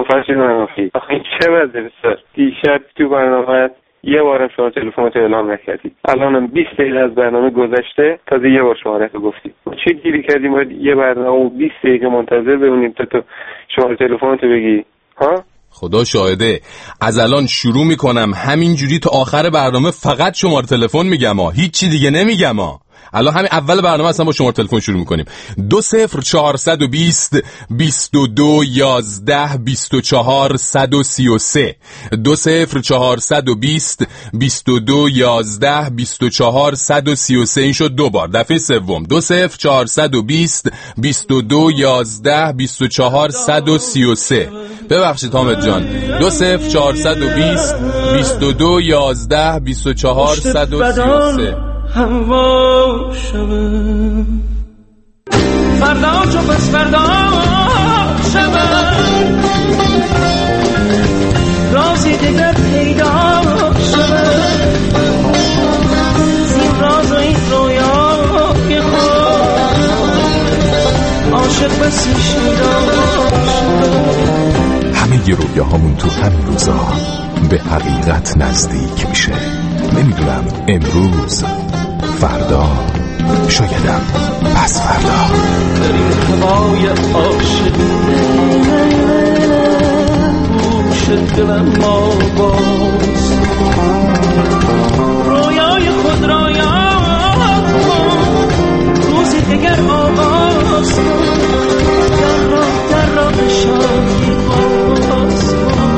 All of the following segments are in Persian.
فرشید منافی، آخه این چه وضعه؟ دیشب تو برنامه یه بارم شما تلفنت اعلام نکردی، الانم 20 دقیقه از برنامه گذشته تازه یه بار شماره تو گفتی. ما چه گیری کردیم باید یه برنامه 20 دقیقه منتظر بمونیم تا تو شماره تلفنت بگی؟ ها؟ خدا شاهده از الان شروع میکنم همینجوری تا آخر برنامه فقط شماره تلفن میگم هیچ چی دیگه نمیگم الان همین اول برنامه اصلا با شماره تلفن شروع میکنیم. 20420 22 11 24 133 20420 22 11 24 133. این شد دو بار. دفعه سوم 20420 22 11 24 133. ببخشید حامد جان. 20420 22 11 24 133. هوا شبه فردا چو پس فردا شبه رازی دیگر پیدا شبه زین راز و این رویای خود عاشق بسی شیدا شبه. همه ی رویاهامون تو همین روزا به حقیقت نزدیک میشه. نمیدونم امروز، فردا، شایدم پس فردا. در این هوای عاشق گوش دلم ما باز رویای خود را یاد کن روزی دیگر آغاز کن در راه شادی باز کن.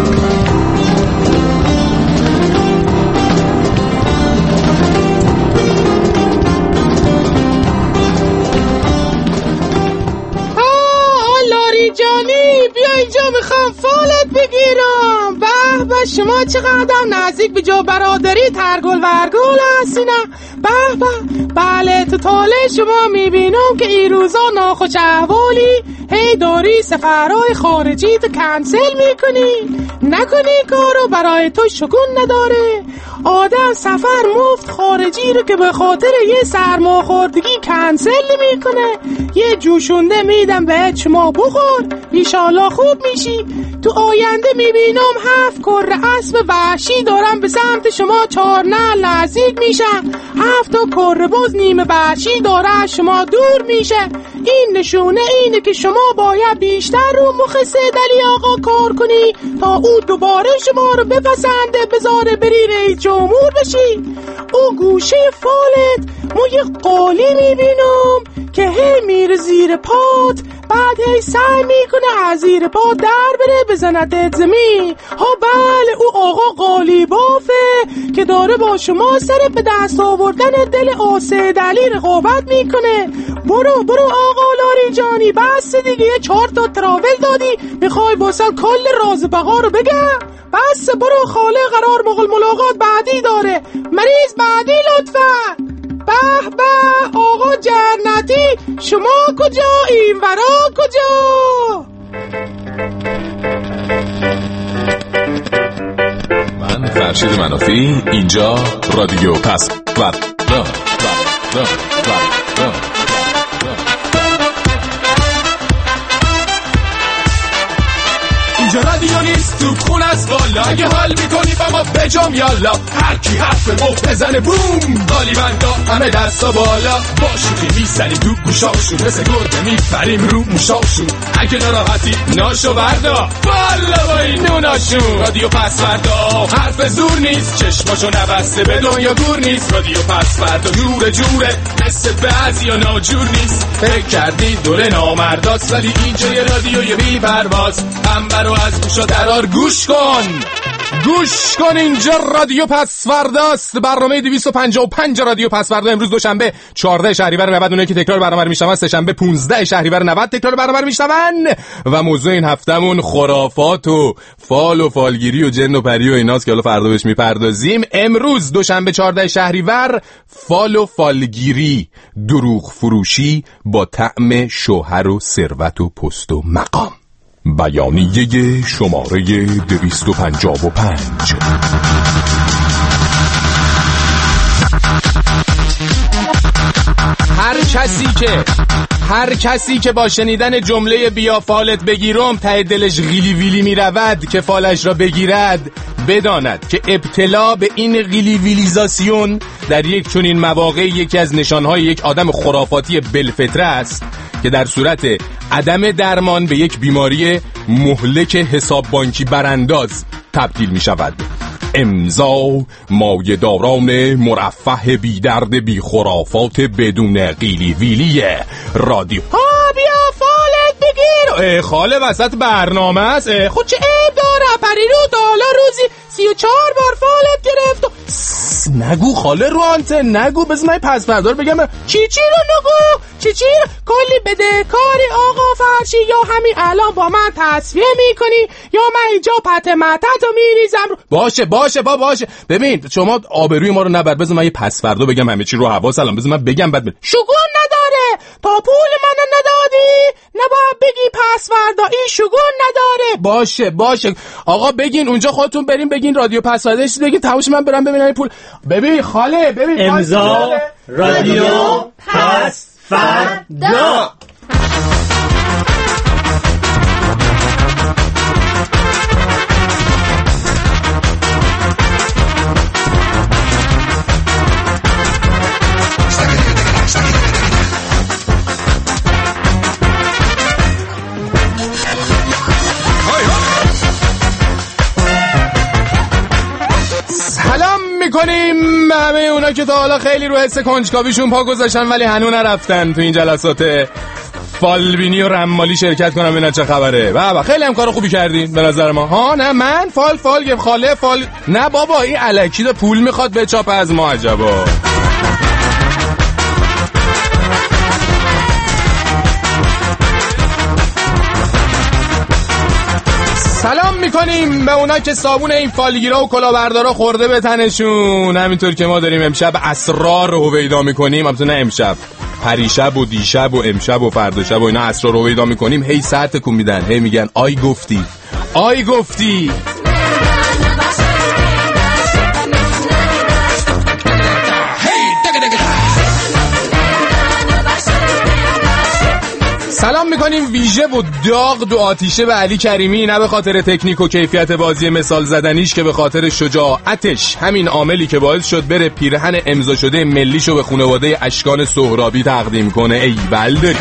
جانی بیا اینجا میخوام فالت بگیرم. به به شما چقدر نزدیک به جو برادری ترگل ورگل هستینا. به به بله تو طاله شما میبینم که این روزا ناخوش احوالی هی داری سفرهای خارجی تو کنسل میکنی. نکنی کارو برای تو شگون نداره. آدم سفر مفت خارجی رو که به خاطر یه سرماخوردگی کنسل میکنه. یه جوشونده میدم به شما بخور ایشالله خوب میشی. تو آینده میبینم 7 کره اسب وحشی دارن به سمت شما 4 نزدیک میشن. 7 تا کره باز نیمه وحشی داره از شما دور میشه. این نشونه اینه که شما باید بیشتر رو مخ سیدعلی آقا کار کنی تا او دوباره شما رو بپسنده بذاره بری رئیس جمهور بشی. او گوشه فالت ما یه قالی میبینم که هی میره زیر پات بعد هی سعی میکنه از زیر پا در بره بزندت زمین. ها بله او آقا قالی بافه که داره با شما سر به دست آوردن دل سیدعلی رقابت میکنه. برو آقا لاری جانی بس دیگه 4 تا تراول دادی میخوای باسل کل راز بقا رو بگم. بس برو خاله قرار ملاقات بعدی داره. مریض بعدی لطفا. به به آقا جنتی شما کجا این ورا کجا؟ من فرشید منافی اینجا رادیو پس فردا. اینجا رادیو نیست تو خون از بالا. اگه حال میکنی با ما بجام یالا. هر کی حرف مفت بزنه بوم قالی بندا همه دستا بالا. باشوخی میزنی تو گوشاشون مثل گرده میپریم رو موشاشون. اگه ناراحتی ناشو بردا والا با این نوناشون. رادیو پس فردا حرف زور نیست چشماشو نبسته به دنیا گور نیست. رادیو پس فردا جوره مثل بعضی ها ناجور نیست. فکر کردی دوره نامرداست ولی اینجا یه رادیوی بی پرواز. انبرو از گوشا درار گوش کن اینجا رادیو پس فرداست. برنامه 255 رادیو پس فردا. امروز دوشنبه 14 شهریور 90 اونایی که تکرار برنامه رو میشنون. سه‌شنبه 15 شهریور 90 تکرار برنامه رو میشنون. و موضوع این هفتمون خرافات و فال و فالگیری و جن و پری و ایناست که حالا فردا بهش میپردازیم. امروز دوشنبه 14 شهریور فال و فالگیری، دروغ فروشی با طعم شوهر و ثروت و پست و مقام. بیانیه شماره 255. هر کسی که هر کسی که با شنیدن جمله بیا فالت بگیرم ته دلش غیلی ویلی می رود که فالش را بگیرد، بداند که ابتلا به این غیلی ویلیزاسیون در یک چنین مواقع یکی از نشانهای یک آدم خرافاتی بلفطره است که در صورت عدم درمان به یک بیماری مهلک حساب بانکی برانداز تبدیل می شود. امضا مایه‌داران مرفه بی درد بی خرافات بدون قیلی ویلی رادیو. بیا فالت بگیر. خاله وسط برنامه است. خود چه عیب داره؟ پریرو تا حالا روزی 34 بار فالت گرفت. نگو خاله رو آنتن نگو، بذار من پس فردا رو بگم. چی رو نگو؟ چی رو؟ کلی بدهکاری آقا فرشی، یا همین الان با من تصفیه میکنی یا من اینجا پته متتو میریزم. باشه ببین شما آبروی ما رو نبر، بذار من یه پس فردا بگم همه چی رو هوا سلام، بذار من بگم بعد شگون نداره تا پول منو ندادی نباید بگی پس فردا، این شگون نداره. باشه آقا بگین اونجا خودتون بریم بگین رادیو پس فردا بگین تموش، من برم ببینم پول. ببین خاله ببین امضا رادیو پس فردا. میکنیم همه اونا که تا حالا خیلی رو حس کنجکاویشون پا گذاشتن ولی هنوز نرفتن تو این جلسات فالبینی و رمالی شرکت کنم ببینن چه خبره. بابا خیلی هم کارو خوبی کردین به نظر ما. ها نه من فال گم خاله فال نه بابا، این الکی ده پول میخواد به چاپ از ما. عجبا. سلام میکنیم به اونا که صابون این فالگیرا و کلاهبردارا خورده به تنشون، همینطور که ما داریم امشب اسرار رو هویدا میکنیم. البته نه امشب، پریشب و دیشب و امشب و فردا شب و اینا اسرار رو هویدا میکنیم. هی ساعت تکون میدن، هی میگن آی گفتی. سلام میکنیم ویژه و داغ دو آتیشه به علی کریمی، نه به خاطر تکنیک و کیفیت بازی مثال زدنیش که به خاطر شجاعتش، همین عاملی که باعث شد بره پیرهن امضا شده ملیشو به خانواده اشکان سهرابی تقدیم کنه. ای بلداری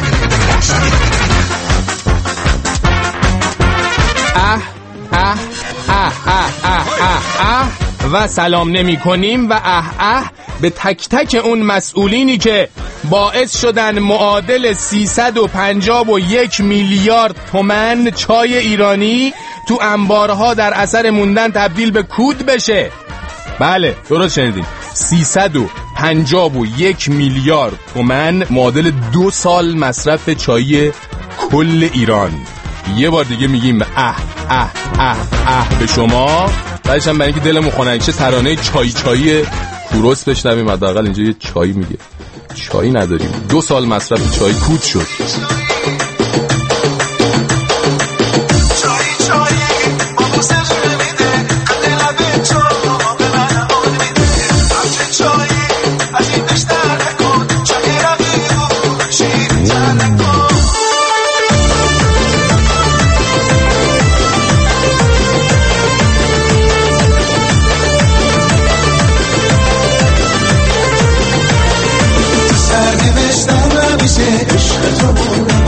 و سلام نمی کنیم و به تک تک اون مسئولینی که باعث شدن معادل 351 میلیارد تومان چای ایرانی تو انبارها در اثر موندن تبدیل به کود بشه. بله درست شنیدین، 351 میلیارد تومان معادل 2 سال مصرف چای کل ایران. یه بار دیگه میگیم به شما، بعدش هم برای اینکه دلمون خنک شه ترانه چایی کوروس بشنویم. حداقل اینجا یه چایی میگه، چایی نداریم، 2 سال مصرف چای کود شد. عشق تو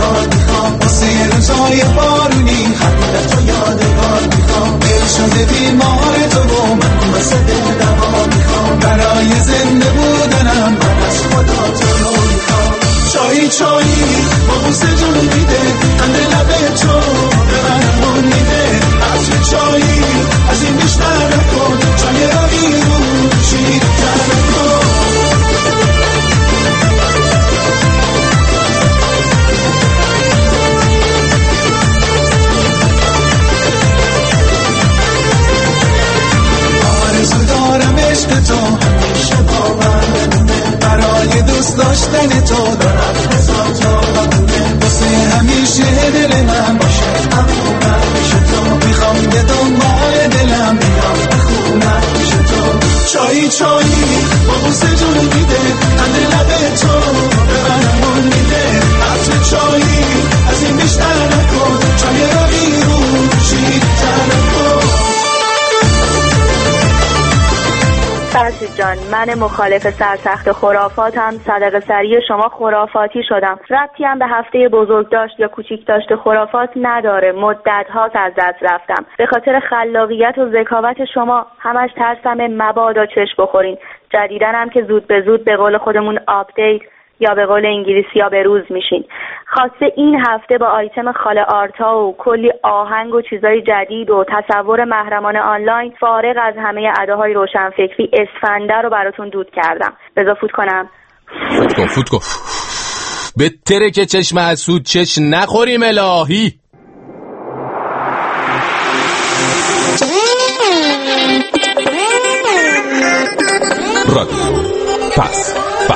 عزیز جان، من مخالف سرسخت خرافاتم صدقه سری شما خرافاتی شدم. ربطی هم به هفته بزرگ داشت یا کوچیک داشت خرافات نداره. مدت هاست از دست رفتم به خاطر خلاقیت و ذکاوت شما. همش ترسم مبادا چش بخورین. جدیدن هم که زود به زود به قول خودمون آپدیت یا به قول انگلیسی ها به روز میشین. خواسته این هفته با آیتم خاله آرتا و کلی آهنگ و چیزای جدید و تصور محرمان آنلاین فارغ از همه اداهای روشنفکری اسفنده رو براتون دود کردم. بذار فوت کنم. فوت کن. به ترک چشم حسود چش نخوریم الهی. رادیو پس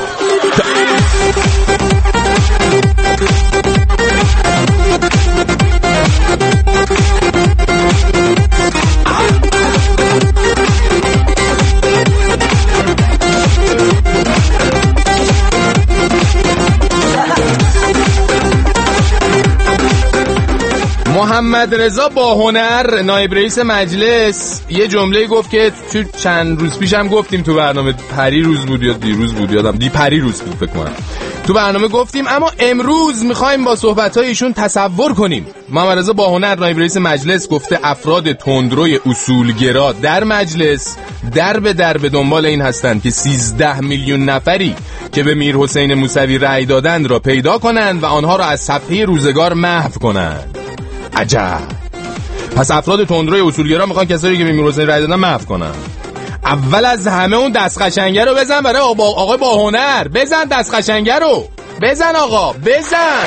محمد رضا باهنر نایب رئیس مجلس یه جمله گفت که چند روز پیش هم گفتیم تو برنامه، پری روز بود یا دیروز بود یادم پری روز بود فکر کنم، تو برنامه گفتیم، اما امروز میخوایم با صحبت‌های ایشون تصور کنیم. محمد رضا باهنر نایب رئیس مجلس گفته افراد تندروی اصولگرا در مجلس در به دنبال این هستند که 13 میلیون نفری که به میر حسین موسوی رأی دادند را پیدا کنند و آنها را از صفحه روزگار محو کنند. عجب. پس افراد تندروی اصولگرا میخوان کسایی که به میر حسین رأی دادن محو کنن. اول از همه اون دست قشنگه رو بزن برای آقای باهنر. بزن دست قشنگه رو بزن آقا، بزن.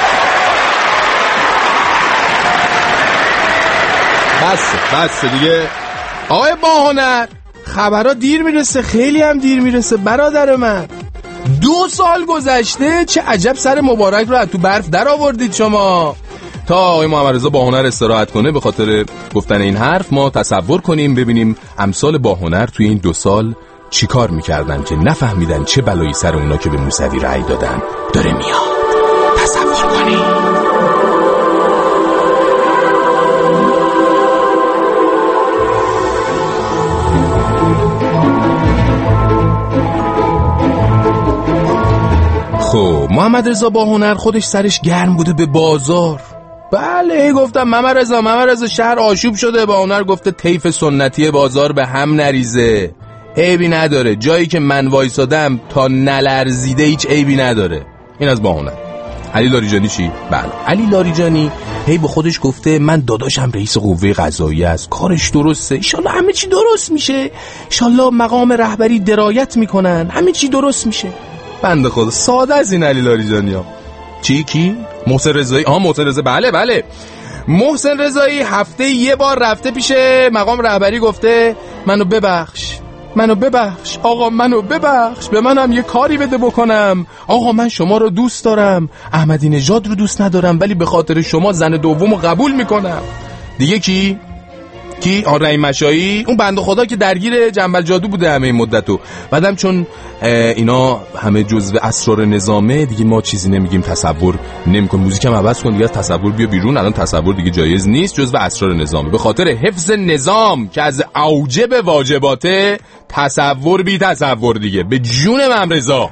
بس دیگه. آقای باهنر خبرها دیر میرسه، خیلی هم دیر میرسه برادر من. 2 سال گذشته، چه عجب سر مبارک رو از تو برف در آوردید شما. تا آقای محمد رضا باهنر استراحت کنه به خاطر گفتن این حرف، ما تصور کنیم ببینیم امثال باهنر توی این 2 سال چی کار میکردن که نفهمیدن چه بلایی سر اونا که به موسوی رأی دادن داره میاد. تصور کنیم. خب محمد رضا باهنر خودش سرش گرم بوده به بازار. بله گفتم محمد رضا شهر آشوب شده. باهنر گفته طیف سنتی بازار به هم نریزه، عیبی نداره، جایی که من وایسادم تا نلرزیده هیچ عیبی نداره. این از باهنر. علی لاریجانی چی؟ بله علی لاریجانی هی به خودش گفته من داداشم رئیس قوه قضاییه است، کارش درسته، انشالله همه چی درست میشه، انشالله مقام رهبری درایت میکنن، همه چی درست میشه. بنده خدا ساده از این علی لاریجانی ها. کی؟ محسن رضایی. محسن رضایی بله. محسن رضایی هفته یه بار رفته پیش مقام رهبری گفته منو ببخش آقا، منو ببخش، به منم یه کاری بده بکنم. آقا من شما رو دوست دارم، احمدی نژاد رو دوست ندارم، ولی به خاطر شما زن دومو قبول میکنم. دیگه کی؟ رحیم مشایی، اون بنده خدا که درگیر جنبل جادو بوده همه این مدتو. بعدم چون اینا همه جزو اسرار نظامه دیگه ما چیزی نمیگیم، تصور نمیکنیم. موزیکم عوض کن دیگه، تصور بیا بیرون، الان تصور دیگه جایز نیست، جزو اسرار نظامه. به خاطر حفظ نظام که از اوجب واجباته، تصور بی تصور دیگه. به جون محمد رضا.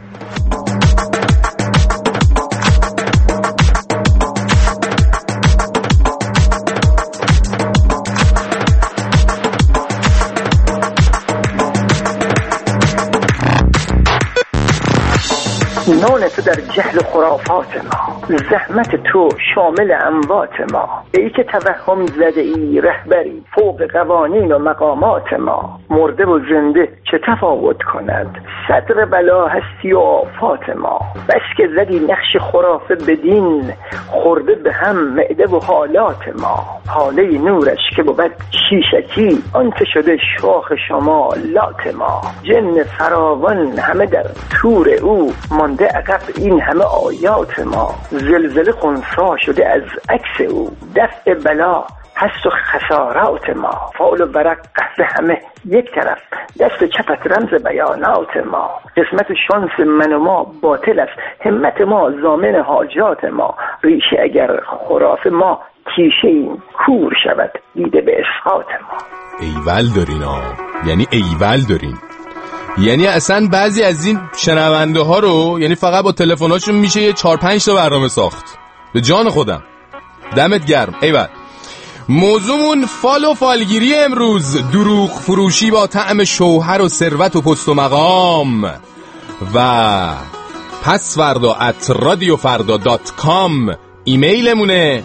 نان تو در جهل خرافات ما، زحمت تو شامل اموات ما. ای که توهم زده ای رهبری فوق قوانین و مقامات ما. مرده و زنده چه تفاوت کند، صدر بلا هستی و آفات ما. بس که زدی نقش خرافه بدین، خورده به هم معده و حالات ما. حاله نورش که بود شیشکی، آنچه شده شاخ شما لات ما. جن فراوان همه در تور او، مانده عقب این همه آیات ما. زلزله خنثی شده از عکس او، دفع بلا هست و خسارات ما. فال و ورق قهوه همه یک طرف، دست چپت رمز بیانات ما. قسمت شانس من و ما باطل است، همت ما ضامن حاجات ما. ریشه اگر خرافه ما تیشه این، کور شود دیده به اسقاط ما. ایول دارین یعنی ایول دارین. یعنی اصلا بعضی از این شنونده ها رو یعنی فقط با تلفن‌هاشون میشه یه 4-5 تا برنامه ساخت. به جان خودم دمت گرم. ایول موضوعمون فال و فالگیری امروز، دروغ فروشی با طعم شوهر و ثروت و پست و مقام. و پس فردا @radiofarda.com ایمیلمونه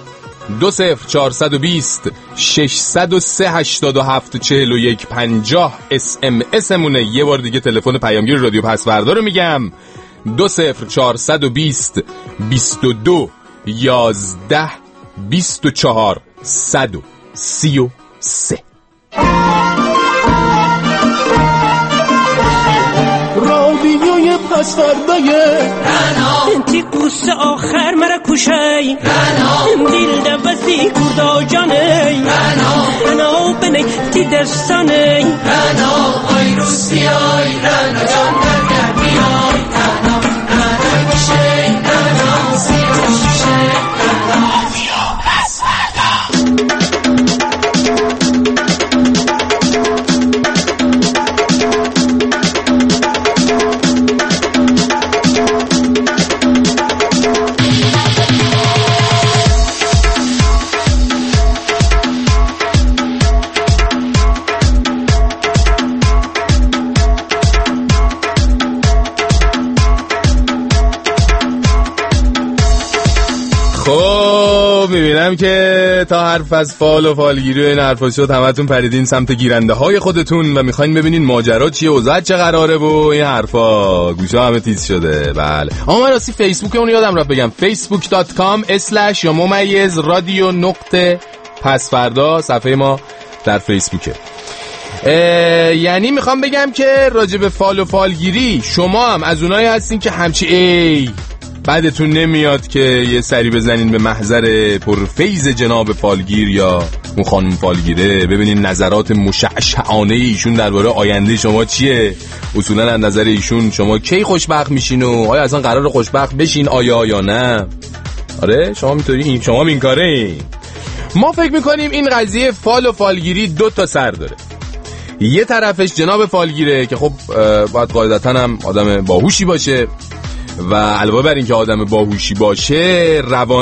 20420 603 87 41 50 SMSمونه. یه بار دیگه تلفن پیامگیر رادیو پس فردا رو میگم 20420 22 11 24 133. رادیوی پس فردای انتی قوس آخر مرا کشی دیل دوزی کردا جانی رنا بنی تی دستانی رنا آی روسی آی رنا جان برگر بیای رنا رنا کشی رنا سیو شیشه رنا رادیو پس فردا. خب میبینم که تا حرف از فال و فالگیری و این حرفا شد همتون پریدین سمت گیرنده های خودتون و میخواین ببینین ماجرا چیه، اوضاع چه قراره و این حرفا. گوشا همه تیز شده. بله اما من راستی فیسبوک اون یادم رفت بگم facebook.com/radio_pasfarda صفحه ما در فیسبوکه. یعنی میخوام بگم که راجب فال و فالگیری شما هم از اونایی هستین که همچی بعدتون نمیاد که یه سری بزنین به محضر پرفیض جناب فالگیر یا اون خانم فالگیره، ببینین نظرات مشعشعانه ایشون درباره آینده شما چیه. اصولا از نظر ایشون شما کی خوشبخت میشین و آیا اصلا قرار خوشبخت بشین آیا یا نه. آره شما میتونین، شما این کاره این. ما فکر میکنیم این قضیه فال و فالگیری 2 تا سر داره. یه طرفش جناب فالگیره که خب باید قاعدتا هم آدم باهوشی باشه و علاوه بر این که آدم باهوشی باشه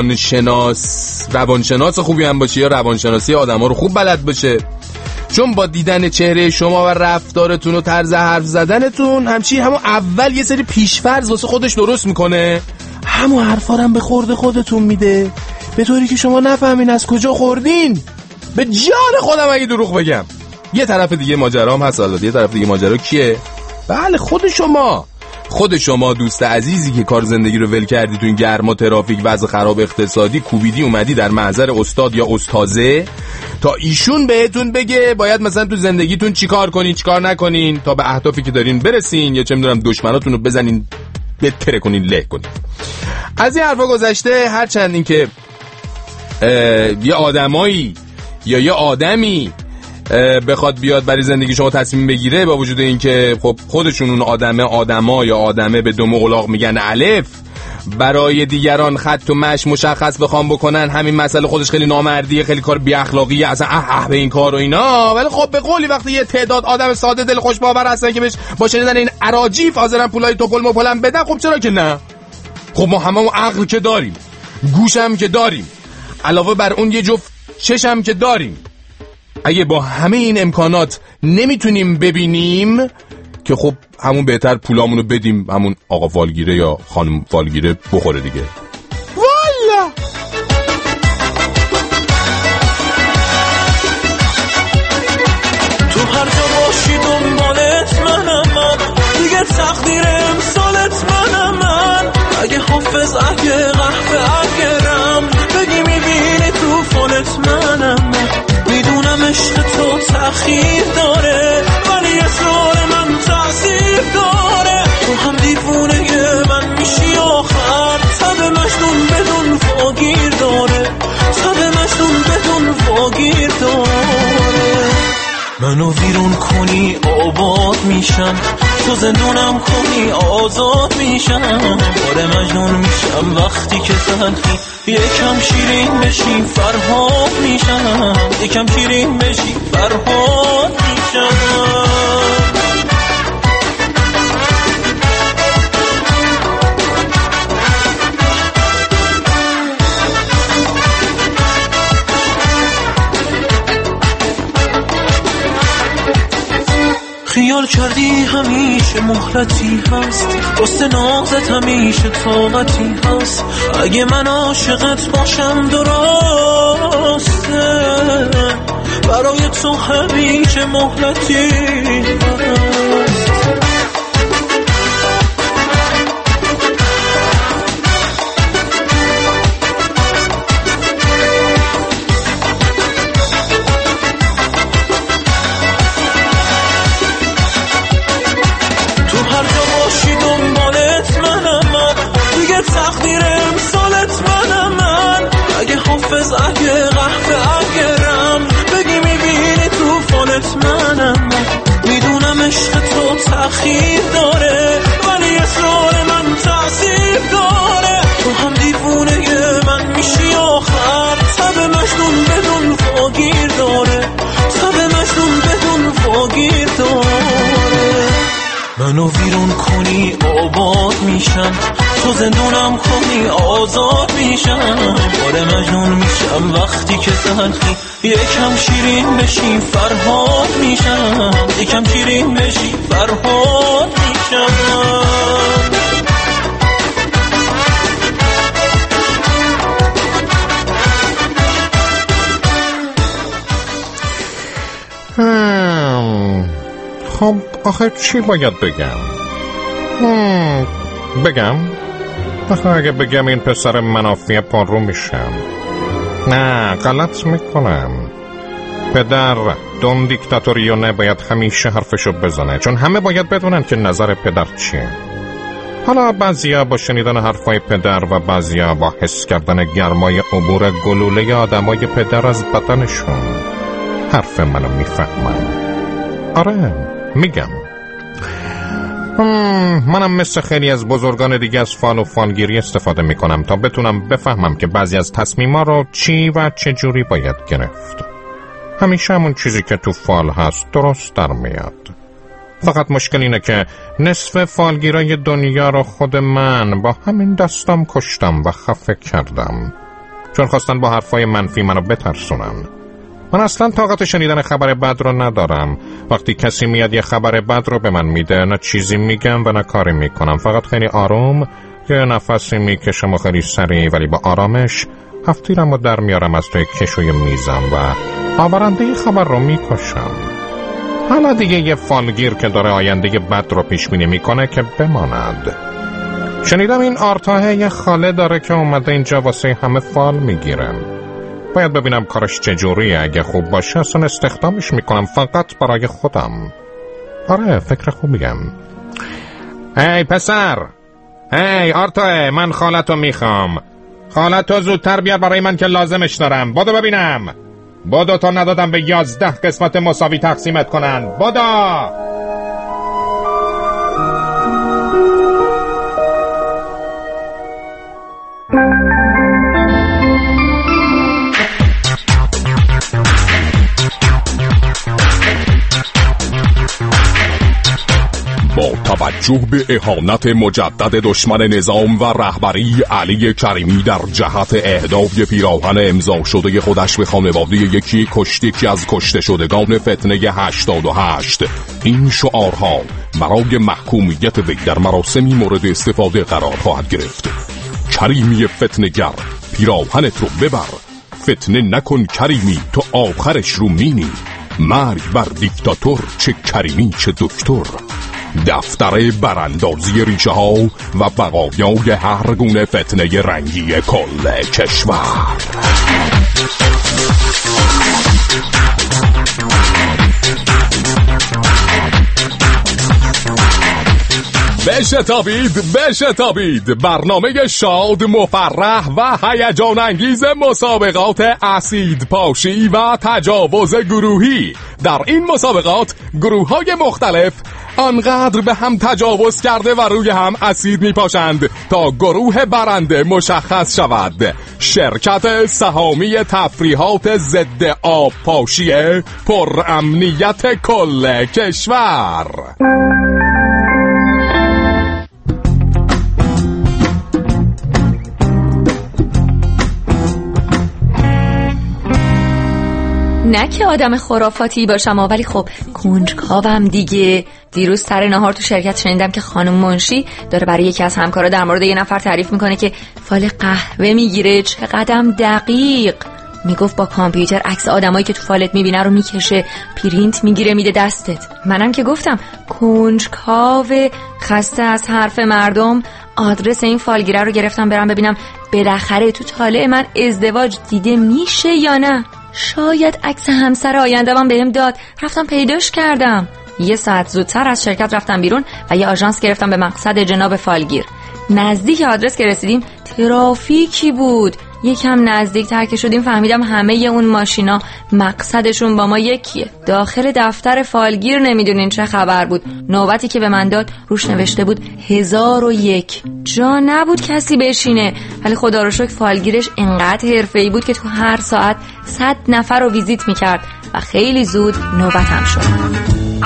روانشناس خوبی هم باشه یا روانشناسی آدم‌ها رو خوب بلد باشه، چون با دیدن چهره شما و رفتارتون و طرز حرف زدنتون همون اول یه سری پیش‌فرض واسه خودش درست میکنه، همون حرفا هم به خورد خودتون میده به طوری که شما نفهمین از کجا خوردین. به جان خودم اگه دروغ بگم. یه طرف دیگه ماجرا هم هست. یه طرف دیگه ماجرا کیه؟ بله خود شما دوست عزیزی که کار زندگی رو ول کردی تو این گرما، ترافیک، وضع خراب اقتصادی، کوبیدی، اومدی در محضر استاد یا استاذه تا ایشون بهتون بگه باید مثلا تو زندگیتون چیکار کنین چیکار نکنین تا به اهدافی که دارین برسین، یا چه میدونم دشمناتون رو بزنین بتره کنین له کنین. از این حرفا گذشته، هرچند این که یه آدمایی یا یه آدمی بخواد بیاد برای زندگی شما تصمیم بگیره، با وجود این که خب خودشون اون آدما یا آدمه به دو مغلاق میگن الف، برای دیگران خط و مش مشخص بخوام بکنن، همین مسئله خودش خیلی نامردیه، خیلی کار بی اخلاقیه، اصلا به این کار و اینا. ولی خب به قولی وقتی یه تعداد آدم ساده دل خوش باور هستن که با شنیدن این اراجیف حاضرن پولای توپل مپلم بدن، خب چرا که نه؟ خب ما هممون عقل که داریم، گوشم که داریم، علاوه بر اون یه جفت چشم که داریم. اگه با همه این امکانات نمیتونیم ببینیم که خب همون بهتر پولامونو بدیم همون آقا فالگیره یا خانم فالگیره بخوره دیگه. والا تو هر جا باشی دنبالت منم، دیگه تقدیر امسالت منم. اگه حافظ، اگه قهوه، اگه رم بگی میبینی تو فالت منم. میدونم عشق تو تأخیر داره ولی اصرار من تأثیر داره. تو هم دیوونه من میشی آخر، تب مجنون بدون واگیر داره، تب مجنون بدون واگیر داره. منو ویرون کنی آباد میشم، تو زندونم کنی آزاد میشم. باره مجنون میشم وقتی که زدی یکم شیرین بشی فرهاد میشم، یکم شیرین بشی فرهاد میشم. خیال کردی همیشه مهلتی هست، واسه نازت همیشه طاقتی هست. اگه من عاشقت باشم درسته، برای تو همیشه مهلتی هست. تقدیر امسالت منم. اگه حافظ اگه قهوه اگرم بگی میبینی توفانت منم. میدونم عشق تو تأخیر داره ولی اصرار من تأثیر داره. تو هم دیوونه من میشی آخر. تب مجنون بدون فاگیر داره، تب مجنون بدون فاگیر داره. منو ویرون کنی آباد میشم، تو زندونم کنی آزاد میشم. باره مجنون میشم وقتی که تلخی یکم شیرین بشی فرهاد میشم، یکم شیرین بشی فرهاد میشم. خب آخه چی باید بگم؟ بگم؟ آخه اگه بگم این پسر منافی پارو میشم. نه غلط میکنم. پدر دون دیکتاتوریو نباید همیشه حرفشو بزنه، چون همه باید بدونن که نظر پدر چیه. حالا بعضیا با شنیدن حرفای پدر و بعضیا با حس کردن گرمای عبور گلوله آدمای پدر از بدنشون حرف منو میفهمن. آره میگم منم مثل خیلی از بزرگان دیگه از فال و فالگیری استفاده میکنم تا بتونم بفهمم که بعضی از تصمیما رو چی و چه جوری باید گرفت. همیشه همون چیزی که تو فال هست درست در میاد. فقط مشکل اینه که نصف فالگیرای دنیا رو خود من با همین دستام کشتم و خفه کردم، چون خواستن با حرفای منفی منو بترسونن. من اصلا طاقت شنیدن خبر بد رو ندارم. وقتی کسی میاد یه خبر بد رو به من میده، نه چیزی میگم و نه کاری میکنم. فقط خیلی آروم یه نفسی میکشم و خیلی سریع ولی با آرامش هفتیرم رو در میارم از توی کشوی میزم و آورنده خبر رو میکشم. حالا دیگه یه فالگیر که داره آینده بد رو پیش بینی میکنه که بماند. شنیدم این آرتاه یه خاله داره که اومده اینجا واسه همه فال میگیرم. باید ببینم کارش چجوریه. اگه خوب باشه اصلا استخدامش میکنم فقط برای خودم. آره فکر خوبیم. ای پسر، ای آرتاه، من خالتو میخوام. خالتو زودتر بیار برای من که لازمش دارم. بادو ببینم. بادو تا ندادم به 11 قسمت مساوی تقسیمت کنن. بادو. با توجه به اهانت مجدد دشمن نظام و رهبری علی کریمی در جهت اهدای پیراهن امضا شده خودش به خانواده یکی از کشته شدگان فتنه 88، این شعارها برای محکومیت وی در مراسمی مورد استفاده قرار خواهد گرفت. کریمی فتنه‌گر، پیراهنت رو ببر. فتنه نکن کریمی، تو آخرش رو مینی. مرگ بر دیکتاتور، چه کریمی چه دکتر. دفتر براندازی ریشه ها و بقایای هر گونه فتنه رنگی کل کشور. بشتابید برنامه شاد، مفرح و هیجان انگیز مسابقات اسید پاشی و تجاوز گروهی. در این مسابقات گروه‌های مختلف آنقدر به هم تجاوز کرده و روی هم اسید میپاشند تا گروه برنده مشخص شود. شرکت سهامی تفریحات ضد آب پاشی پر امنیت کل کشور. نه که آدم خرافاتی باشم، ولی خب کنجکاوم دیگه. دیروز سر نهار تو شرکت شنیدم که خانم منشی داره برای یکی از همکارا در مورد یه نفر تعریف میکنه که فال قهوه میگیره. چقدر دقیق. میگفت با کامپیوتر عکس آدمایی که تو فالت میبینه رو میکشه، پرینت میگیره میده دستت. منم که گفتم کنجکاو، خسته از حرف مردم، آدرس این فالگیره رو گرفتم برم ببینم بالاخره تو طالع من ازدواج دیده میشه یا نه. شاید عکس همسر آینده‌ام بهم داد، رفتم پیداش کردم. 1 ساعت زودتر از شرکت رفتم بیرون و یه آژانس گرفتم به مقصد جناب فالگیر. نزدیک آدرس که رسیدیم ترافیکی بود. یکم نزدیک تر که شدیم فهمیدم همه اون ماشینا مقصدشون با ما یکیه. داخل دفتر فالگیر نمیدونین چه خبر بود. نوبتی که به من داد روش نوشته بود 1001. جا نبود کسی بشینه، ولی خدا رو شکر فالگیرش انقدر حرفه‌ای بود که تو هر ساعت 100 نفر رو ویزیت میکرد و خیلی زود نوبتم شد.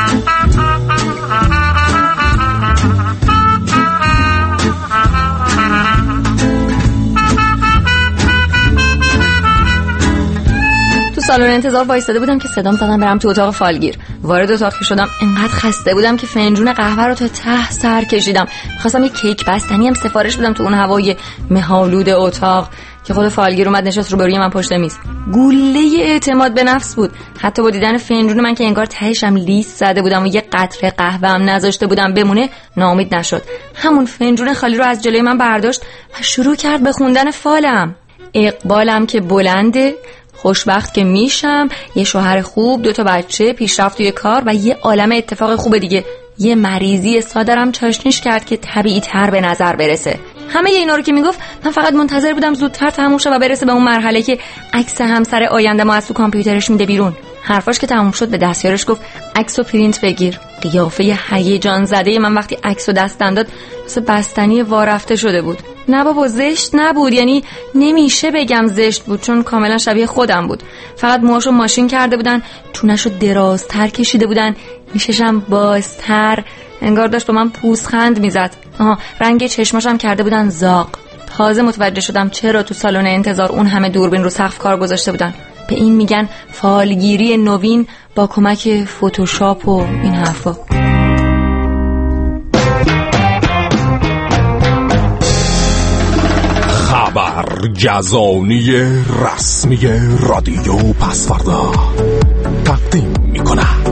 سالن انتظار وایساده بودم که صدام زدم برم تو اتاق فالگیر. وارد اتاق که شدم انقدر خسته بودم که فنجون قهوه رو تا ته سر کشیدم. می‌خواستم یه کیک بستنی هم سفارش بدم تو اون هوای مه‌آلود اتاق که خود فالگیر اومد نشست روبروی من پشت میز. گوله اعتماد به نفس بود. حتی با دیدن فنجون من که انگار تهشم لیس زده بودم و یه قطره قهوه هم نذاشته بودم بمونه ناامید نشد. همون فنجون خالی رو از جلوی من برداشت و شروع کرد به خوندن فالم. اقبالم که بلنده، خوشبخت که میشم، یه شوهر خوب، 2 تا بچه، پیشرفت توی کار و یه عالم اتفاق خوب دیگه. یه مریضی سادرم چاشنیش کرد که طبیعی تر به نظر برسه. همه اینا رو که میگفت من فقط منتظر بودم زودتر تموم شه و برسه به اون مرحله که عکس همسر آینده ما از تو کامپیوترش میده بیرون. حرفاش که تموم شد به دستیارش گفت عکسو پرینت بگیر. قیافه هیجان زده من وقتی عکسو دستم داد مثل بستنی وارفته شده بود. نه بابا زشت نبود، یعنی نمیشه بگم زشت بود چون کاملا شبیه خودم بود. فقط موهاشو ماشین کرده بودن، تونشو درازتر کشیده بودن، میششم بازتر، انگار داشت با من پوزخند میزد. رنگ چشماشم کرده بودن زاغ. تازه متوجه شدم چرا تو سالن انتظار اون همه دوربین رو سقف کار گذاشته بودن. به این میگن فالگیری نوین با کمک فتوشاپ و این حرفا. خبرگزانی رسمی رادیو پسوردا تقدیم می‌کند.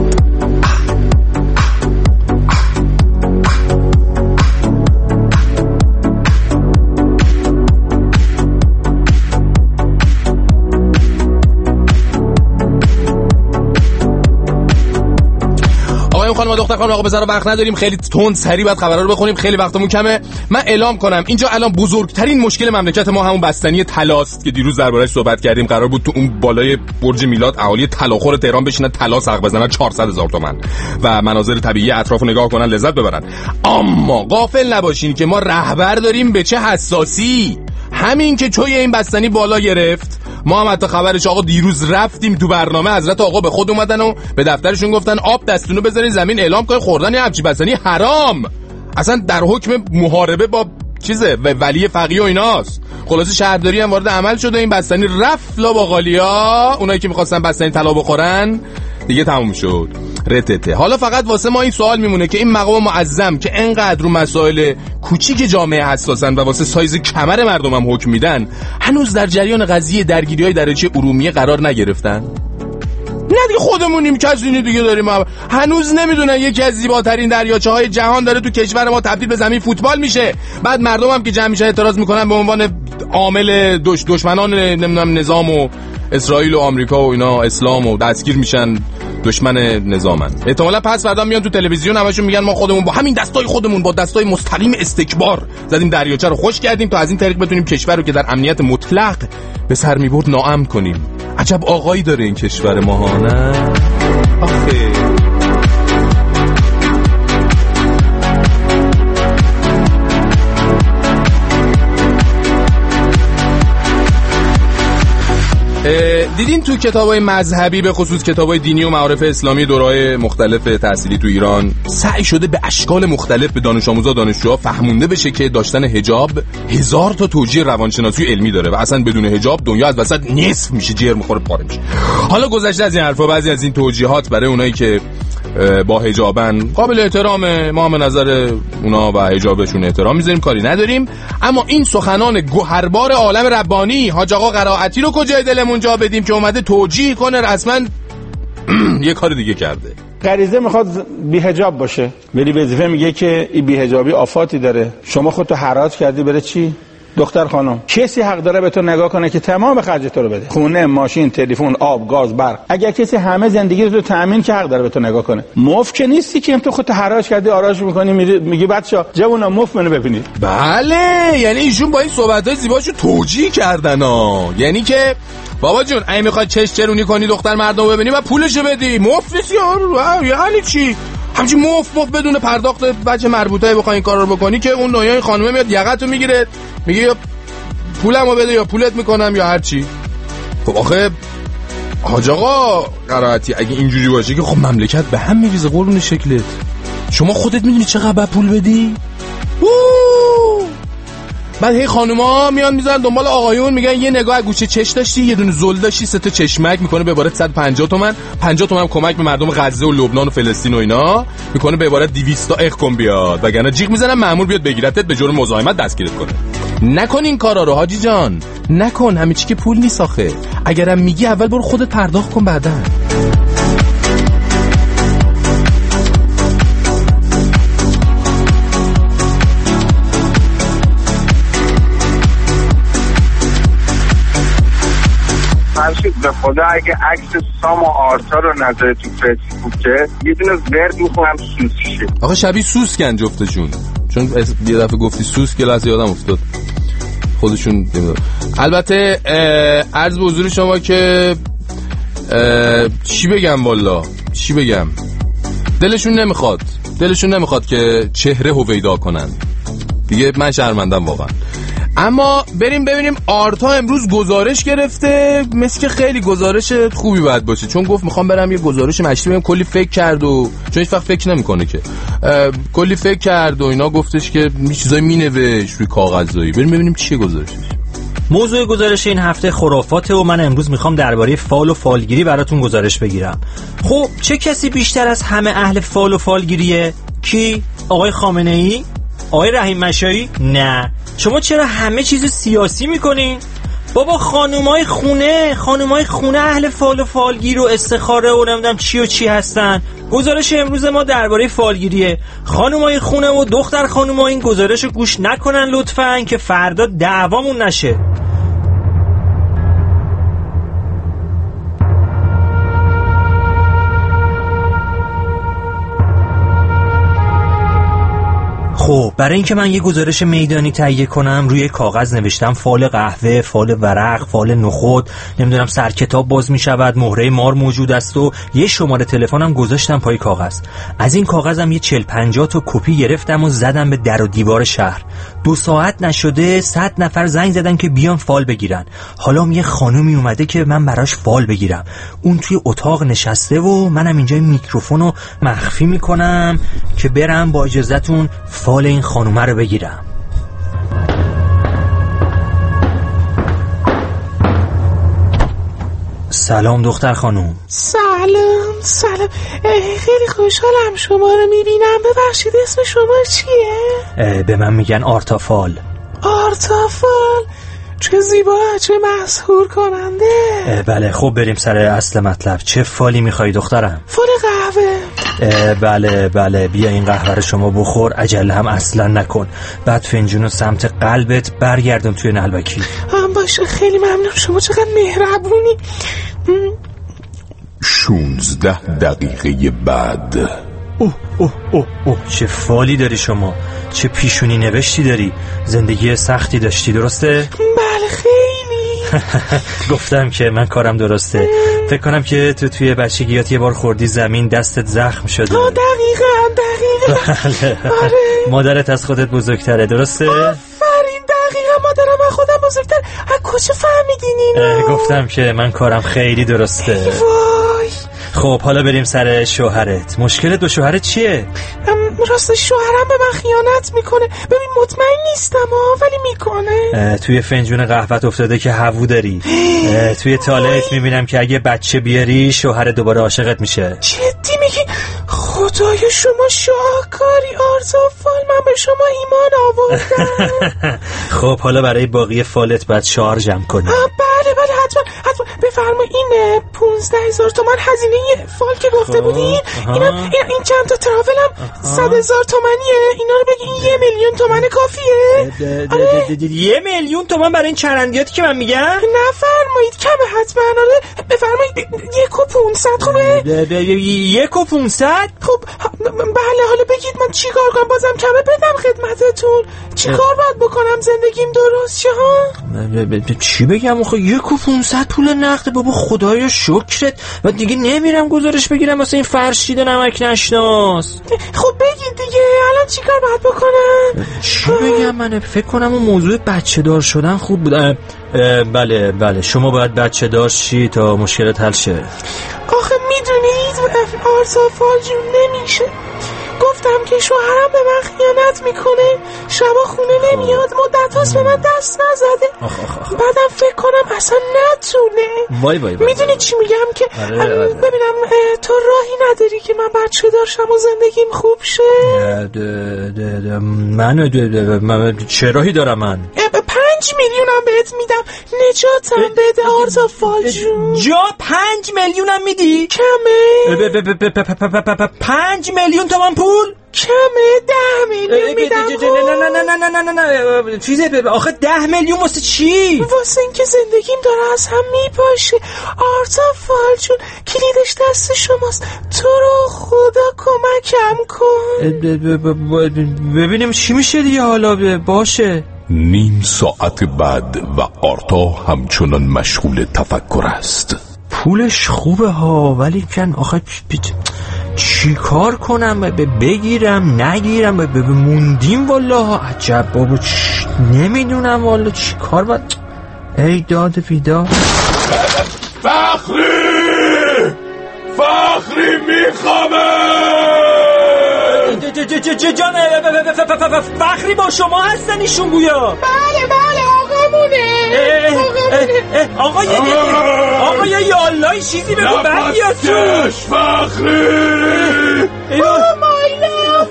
خانم دختر خانم آقا بذار وقت نداریم، خیلی تند سریع بعد خبرها رو بخونیم، خیلی وقتمون کمه. من اعلام کنم اینجا الان بزرگترین مشکل مملکت ما همون بستنی طلاست که دیروز درباره‌اش صحبت کردیم. قرار بود تو اون بالای برج میلاد اهالی طلاخور تهران بشینن طلا سق بزنن 400,000 تومان و مناظر طبیعی اطرافو نگاه کنن لذت ببرن. اما غافل نباشین که ما رهبر داریم به چه حساسی. همین که چوی این بستنی بالا گرفت، ما هم حتی خبرش آقا دیروز رفتیم تو برنامه، حضرت آقا به خود اومدن و به دفترشون گفتن آب دستونو بذارین زمین، اعلام کنین خوردن یه همچین بستنی حرام، اصلا در حکم محاربه با چیزه و ولی فقیه و ایناست. خلاصه شهرداری هم وارد عمل شده، این بستنی رفت لا باقالیا، اونایی که می‌خواستن بستنی طلا بخورن دیگه تموم شد. رتته. حالا فقط واسه ما این سوال میمونه که این مقام معظم که انقدر رو مسائل کوچیک جامعه حساسن و واسه سایز کمر مردم هم حکم میدن، هنوز در جریان قضیه درگیری‌های درجه ارومیه قرار نگرفتن؟ نه دیگه خودمونیم، کسی دیگه داریم. هنوز نمیدونن یکی از زیباترین دریاچه‌های جهان داره تو کشور ما تبدیل به زمین فوتبال میشه. بعد مردم هم که جمع میشن اعتراض میکنن به عنوان عامل دشمنان نمیدونم نظام و اسرائیل و آمریکا و اینا اسلام و دستگیر میشن، دشمن نظامن. احتمالاً پس فردا میان تو تلویزیون همشون میگن ما خودمون با همین دستای خودمون با دستای مستقیم استکبار زدیم دریاچه رو خوش کردیم تا از این طریق بتونیم کشور رو که در امنیت مطلق به سر میبرد ناامن کنیم. عجب آقایی داره این کشور ما، نه؟ آخه دیدین تو کتابای مذهبی به خصوص کتابای دینی و معارف اسلامی دوره‌های مختلف تحصیلی تو ایران سعی شده به اشکال مختلف به دانش آموزا دانشجوها فهمونده بشه که داشتن حجاب 1000 تا توجیه روانشناسی و علمی داره و اصلا بدون حجاب دنیا از وسط نصف میشه، جر میخوره، پاره میشه. حالا گذشته از این حرفا، بعضی از این توجیهات برای اونایی که با حجابن قابل احترامه، ما به نظر اونا و حجابشون احترام میذاریم، کاری نداریم. اما این سخنان گوهربار عالم ربانی حاج آقا قرائتی رو کجای دلمون جا بدیم که اومده توجیه کنه رسما یه کار دیگه کرده. غریزه میخواد بی حجاب باشه، ولی وظیفه میگه که این بی حجابی آفاتی داره. شما خودتو حراج کردی بره چی؟ دختر خانم، کسی حق داره به تو نگاه کنه که تمام خرج تو رو بده؟ خونه، ماشین، تلفن، آب، گاز، برق. اگر کسی همه زندگی رو تامین که حق داره به تو نگاه کنه. مفت که نیستی که تو خودت حراج کردی، آراش میکنی، میگی بچا جوونا مفت منو ببینید. بله، یعنی ایشون با این صحبتای زیباشو توجیه کردن ها. یعنی که بابا جون اگه میخوای چش چرونی کنی دختر مردم ببینی و پولشو بدی، مفت نیست یعنی چی؟ همچین مفت بدون پرداخت بچه مربوطه بخوای این کارا رو بکنی که اون نویای خانومه میاد یقتو میگیره میگه یا پولمو بده یا پولت میکنم یا هر چی. خب آخه حاج آقا قرائتی اگه اینجوری باشه که خب مملکت به هم میریزه قربون شکلت. شما خودت میدونی چقدر پول بدی؟ بعد هی خانوما میان میذارن دنبال آقایون، میگن یه نگاه گوشه چش داشتی، یه دونه زل داشتی، 3 تا چشمک میکنه به عبارت 150 تومن، 50 تومن کمک به مردم غزه و لبنان و فلسطین و اینا میکنه به عبارت 200 تا اخ کن بیاد، وگرنه جیغ میزنن مأمور بیاد بگیرتت به جرم مزاحمت دستگیرت کنه. نکن این کارا رو حاجی جان، نکن. همه چی که پول نیست آخه. اگرم میگی اول برو خودت پرداخت کن بعدا. به خدا اگه عکس سام و آرتا رو نظر تو فیسبوکه یه دونه ورد میخونم سوس شه. آقا شبیه سوسکن جفتشون، چون یه دفعه گفتی سوس که لحظه یادم افتاد خودشون نمیدونم. البته عرض به حضور شما که چی بگم والا چی بگم، دلشون نمیخواد که چهره هویدا کنن دیگه. من شرمندم واقعا. اما بریم ببینیم آرتا امروز گزارش گرفته، مثل که خیلی گزارش خوبی باید باشه، چون گفت میخوام برم یه گزارش مشتی بگم. کلی فکر کرد و چون هیچ وقت فکر نمیکنه که کلی فکر کرد و اینا، گفتش که یه چیزایی مینوشت روی کاغذایی. بریم ببینیم چیه گزارشش. موضوع گزارش این هفته خرافاته و من امروز میخوام درباره فال و فالگیری براتون گزارش بگیرم. خب چه کسی بیشتر از همه اهل فال و فالگیریه؟ کی؟ آقای خامنه‌ای؟ آقای رحیم مشایی؟ نه. شما چرا همه چیزو سیاسی میکنین؟ بابا خانومای خونه اهل فال و فالگیر و استخاره و نمیدونم چی و چی هستن. گزارش امروز ما درباره فالگیریه. خانومای خونه و دختر خانوما این گزارشو گوش نکنن لطفاً که فردا دعوامون نشه. خب برای اینکه من یه گزارش میدانی تهیه کنم روی کاغذ نوشتم فال قهوه، فال ورق، فال نخود، نمیدونم سر کتاب باز میشود، مهره مار موجود است و یه شماره تلفنم گذاشتم پای کاغذ. از این کاغذم یه 40-50 تا کپی گرفتم و زدم به در و دیوار شهر. 2 ساعت نشده 100 نفر زنگ زدن که بیان فال بگیرن. حالا یه خانومی اومده که من براش فال بگیرم. اون توی اتاق نشسته و منم اینجا میکروفونو مخفی میکنم که برم با اجازهتون فال این خانومه رو بگیرم. سلام دختر خانوم. سلام. خیلی خوشحالم شما رو میبینم. ببخشید اسم شما چیه؟ به من میگن آرتافال. آرتافال؟ چه زیبا، چه مسحور کننده. بله خب بریم سر اصل مطلب. چه فالی میخوایی دخترم؟ فال قهوه. بله بیا این قهوه رو شما بخور، عجله هم اصلا نکن، بعد فنجونو سمت قلبت برگردون توی نلبکی. باشه خیلی ممنون، شما چقدر مهربونی. 16 دقیقه بعد. اوه چه فالی داری شما، چه پیشونی نوشتی داری، زندگی سختی داشتی درسته؟ بله خیلی. گفتم که من کارم درسته. فکر کنم که توی بچگیات یه بار خوردی زمین دستت زخم شده. دقیقاً. بله. آره. مادرت از خودت بزرگتره درسته؟ آفرین، دقیقاً مادرم از خودم بزرگتر از کجا فهمیدین اینو؟ گفتم که من کارم خیلی درسته. وای. خب حالا بریم سر شوهرت. مشکلت با شوهرت چیه؟ راست شوهرم به من خیانت میکنه. ببین مطمئن نیستم ولی میکنه. توی فنجون قهوت افتاده که هوو داری. توی تالت میبینم که اگه بچه بیاری شوهر دوباره عاشقت میشه. جدی میگی؟ خدایا شما شاهکاری آرزو فال، من به شما ایمان آوردم. خب حالا برای باقی فالت باید شارژم کنی. بله حتما بفرما. این 15,000 تومان هزینه فال که گفته بودین، این چند تا تراولم 100,000 تومانیه. اینا رو بگی این 1,000,000 تومان کافیه؟ 1,000,000 تومان برای این چرندیاتی که من میگم؟ نفرمایید کمه حتما. بفرمایید 1,500 خوبه؟ 1,500؟ خب بله حالا بگید من چی کار کنم بازم کمه بدم خدمتتون؟ چی کار باید بکنم زندگیم درست شه ها؟ چی بگم آخه 1,500 پول نقده بابا، خدایا شکرت. و دیگه نمیرم گزارش بگیرم واسه این فرشید نمک نشناس. خب بگید دیگه الان چی کار باید بکنم؟ چی بگم؟ من فکر کنم اون موضوع بچه دار شدن خوب بود. بله شما باید بچه دار شی تا مشکلت حل شه. آخه میدونید آرزو فال جون نمیشه. گفتم که شوهرم به من خیانت میکنه، شبا خونه نمیاد، مدت هاست به من دست نزده. بعدم فکر کنم اصلا نتونه. وای میدونی چی میگم که ببینم تو راهی نداری که من بچه دارشم و زندگیم خوب شه؟ من چه راهی دارم؟ من 5 میلیونم بهت میدم، نجاتم بده آرزو فال جون. جا 5 میلیونم میدی؟ کمه. 5 میلیون تومان پول؟ کمه. 10 میلیون میدم. نه چیزه. آخه 10 میلیون واسه چی؟ واسه اینکه زندگیم داره از هم میپاشه. آرزو فال جون کلیدش دست شماست، تو رو خدا کمکم کن. ببینیم چی میشه دیگه. حالا باشه. نیم ساعت بعد و آرتا همچنان مشغول تفکر است. پولش خوبه ها، ولی کن آخه چی کار کنم؟ بگیرم نگیرم؟ موندیم والله. عجب بابا نمیدونم والله چی کار باید. ای داد بیداد. فخری میخوامه. جان فخری با شما هستن ایشون گویا؟ بله آقامونه. آقا یالله چیزی بگو بعد بیاد تو. فخری مای لف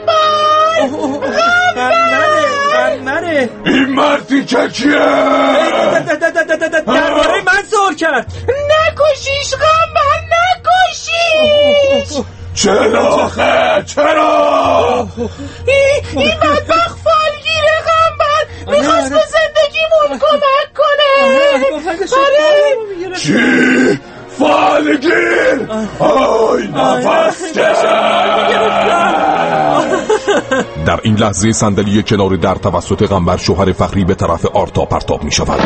غمبر. این مردی که کیه؟ درباره من سوال کرد. نکشیش غمبر، نکشیش. چرا؟ این بدبخت فالگیره غمبر، میخواست به زندگیمون کمک کنه. چی؟ فالگیر؟ آی نفس در این لحظه صندلی کنار در توسط قنبر شوهر فخری به طرف آرتا پرتاب می شود.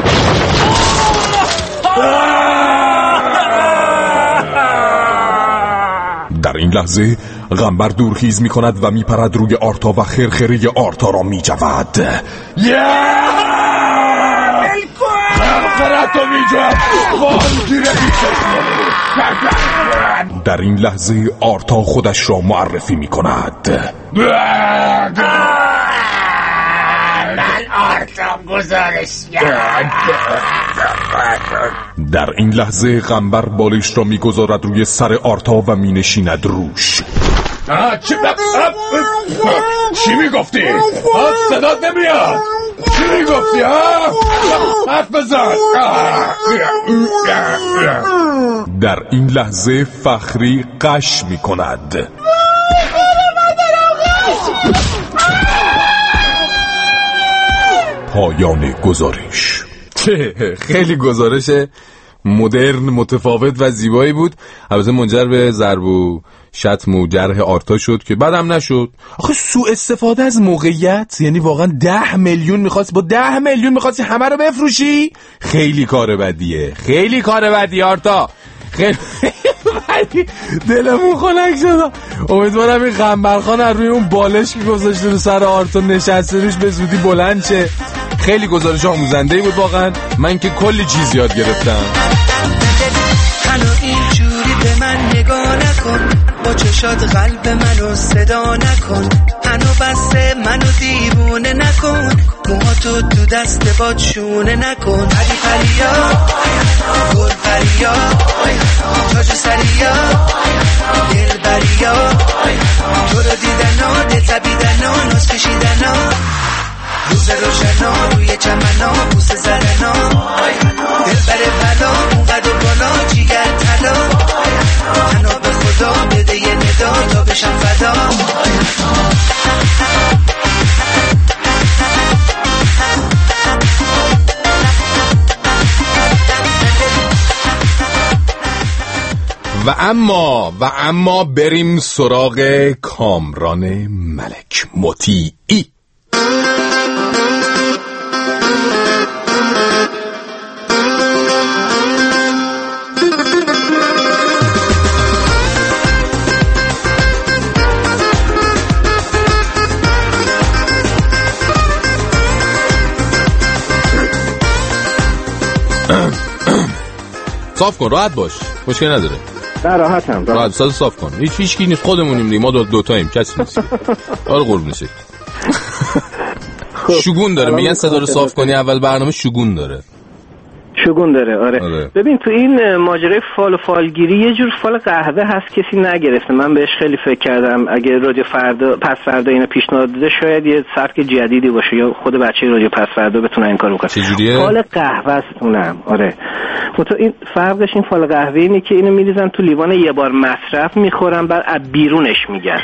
در این لحظه قنبر دورخیز می کند و می پرد روی آرتا و خرخره آرتا را می جود. در این لحظه آرتا خودش را معرفی می کند. من آرتا گزارشگر. در این لحظه قنبر بالش را می گذارد روی سر آرتا و می نشیند روش. چی میگفتی؟ صدات نمیاد. چی میگفتی؟ حرف بزن. در این لحظه فخری قش می کند. پایان گزارش. خیلی گزارش مدرن، متفاوت و زیبایی بود. البته منجر به ضرب و شتم و جرح آرتا شد که بعدم نشد. آخه سوء استفاده از موقعیت، یعنی واقعا 10 میلیون میخواست، با 10 میلیون میخواستی همه رو بفروشی. خیلی کار بدیه، خیلی کار بدیه آرتا، خیلی دلمون خنک شد. امیدوارم این قنبرخان از روی اون بالش که گذاشته رو سر آرتا نشسته روش به زودی بلند شه. خیلی گزارش آموزنده‌ای بود واقعا. من که کلی چیز یاد گرفتم. هنو اینجوری به من نگاه نکن، با چشات قلب منو صدا نکن، هنو بسته منو دیوونه نکن، موهاتو تو دست باد شونه نکن، پری پریا گل پریا تاج سریا دل بریا، تو رو دیدنا دل تبیدنا ناز کشیدنا، روز روشنا روی چمنا بوسه زدنا، دل بره بلا اونقدر بالا جیگر طلا، تنها به خدا بده یه ندا تا بشم فدا. و اما بریم سراغ کامران ملک مطیعی. صاف کن، راحت باش، مشکل نداره. نه راحتم. راحت صاف کن. هیچ کی نیست، خودمونیم دیگه، ما دو تاییم، کسی نیست. آره قربون شکل. شگون داره، میگن صدا رو صاف کنی اول برنامه شگون داره. شگون داره آره. ببین تو این ماجرای فال و فالگیری یه جور فال قهوه هست کسی نگرفته. من بهش خیلی فکر کردم اگه رادیو فردا پس فردا اینو پیشنهاد بده شاید یه سبک جدیدی باشه یا خود بچه رادیو پس فردا بتونه این کارو کنه. چجوریه؟ فال قهوه استونم آره. تو این فرقش این فال قهوه اینه که اینو میریزن تو لیوان یه بار مصرف میخورن بعد بیرونش میگن.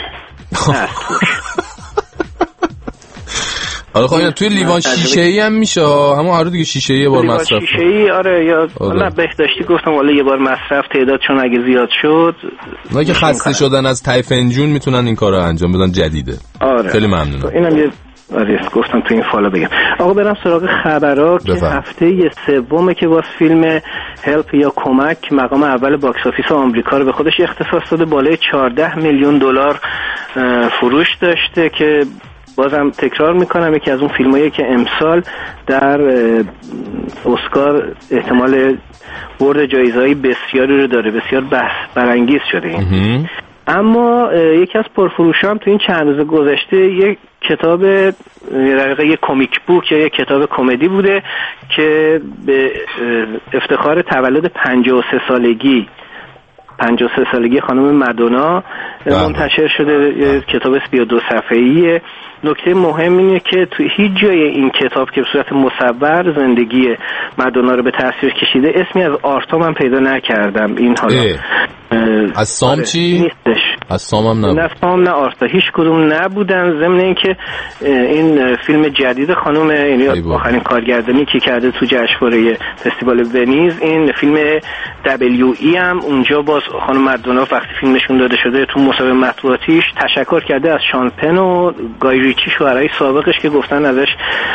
آره خب توی لیوان شیشه‌ای هم میشه، همون آره دیگه شیشه‌ای یه بار مصرف. شیشه‌ای آره یا نه بهداشتی گفتم والا یه بار مصرف تعداد چون اگه زیاد شد اونا که خسته شدن از ته فنجون میتونن این کارو انجام بدن. جدیده. آره خیلی ممنونم. اینم یه آره گفتم تو این فالا بگم. آقا برم سراغ خبرها که هفته سومه که باز فیلم هلپ یا کمک مقام اول باکس آفیس آمریکا رو به خودش اختصاص داده، بالای 14 میلیون دلار فروش داشته که بازم تکرار میکنم یکی از اون فیلمایی که امسال در اسکار احتمال برد جایزه‌های بسیاری رو داره، بسیار بحث برانگیز شده این. اما یکی از پرفروش‌ها هم تو این چند روز گذشته یک کتاب یک کمیک بوک یا یک کتاب کمدی بوده که به افتخار تولد 53 سالگی خانم مادونا منتشر شده. یه کتاب 32 صفحه‌ایه. نکته مهم اینه که تو هیچ جای این کتاب که به صورت مصور زندگی مادونا رو به تصویر کشیده اسمی از آرتا من پیدا نکردم. این حالا از سام چی؟ نیستش. از سام هم نبود. نه سام نه آرتا هیچ کدوم نبودن. ضمن اینکه این فیلم جدید خانم یعنی آخرین کارگردانی که کرده تو جشنواره فستیوال ونیز این فیلم WE هم اونجا باز خانم مادونا وقتی فیلمشون داده شده تو مسابقه مطبوعاتیش تشکر کرده از شان پن و گای ریچی شوهرای سابقش که گفتن ازش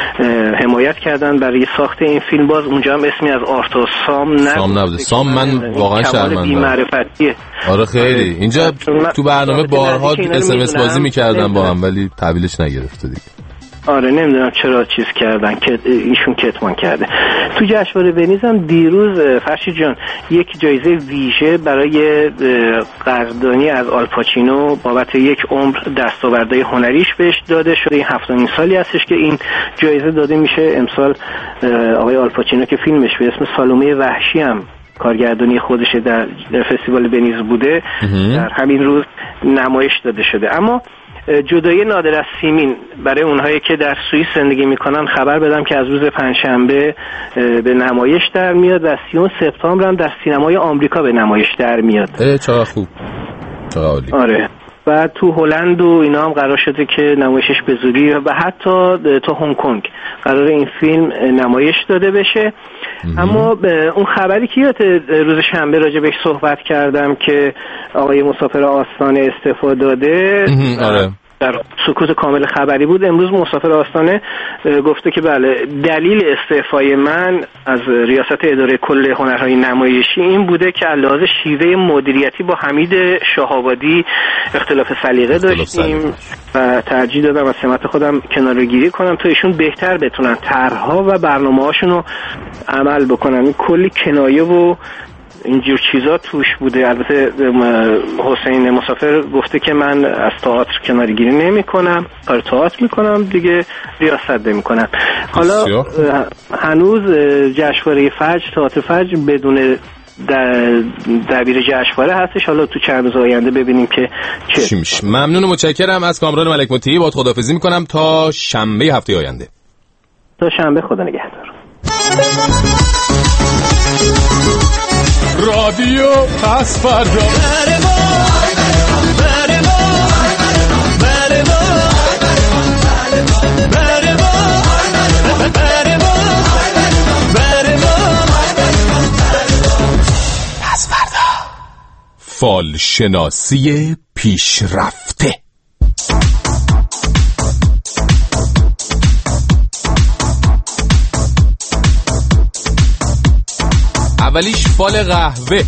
حمایت کردن برای ساخت این فیلم. باز اونجا هم اسمی از آرتا سام نبوده. سام من واقعا شرمندم. آره خیلی اینجا تو برنامه بارها SMS بازی می‌کردن با هم ولی تحویلش نگرفته دیگه. آره نمیدونم چرا چیز کردن که ایشون کتمان کرده. تو جشنواره ونیز هم دیروز فرشید جان یک جایزه ویژه برای قدردانی از آلپاچینو بابت یک عمر دستاوردهای هنریش بهش داده شده. این 7مین سالی هستش که این جایزه داده میشه. امسال آقای آلپاچینو که فیلمش به اسم سالومه وحشی هم کارگردانی خودش در فستیوال ونیز بوده در همین روز نمایش داده شده. اما جدایی نادر از سیمین برای اونهایی که در سوئیس زندگی میکنن خبر بدم که از روز پنجشنبه به نمایش در میاد و 30 سپتامبر هم در سینمای آمریکا به نمایش در میاد. چقدر خوب، چقدر عالی. آره و تو هلند و اینا هم قرار شده که نمایشش به زودی و حتی تو هنگ کنگ قرار این فیلم نمایش داده بشه. اما اون خبری که روز شنبه راجع بهش صحبت کردم که آقای مسافر آستانه استعفا داده آره. در سکوت کامل خبری بود. امروز مسافر آستانه گفته که بله دلیل استعفای من از ریاست اداره کل هنرهای نمایشی این بوده که علاوه شیوه مدیریتی با حمید شهابادی اختلاف سلیقه داشتیم و ترجیح دادم از سمت خودم کناره‌گیری کنم تا ایشون بهتر بتونن طرح‌ها و برنامه‌هاشون رو عمل بکنن. این کلی کنایه و اینجور چیزا توش بوده. البته حسین مسافر گفته که من از تئاتر کناره‌گیری نمی‌کنم، کار تئاتر می‌کنم دیگه، ریاست نمی‌کنم. حالا هنوز جشنواره فجر، تئاتر فجر بدون دبیر جشنواره هستش. حالا تو چند روز آینده ببینیم که چی میشه. ممنون و متشکرم از کامران ملک مطیعی. باهات خداحافظی می‌کنم تا شنبه هفته آینده. تا شنبه، خدا نگهدار. رادیو پس فردا. پس فردا. فال شناسی پیشرفته. اولیش فال قهوه.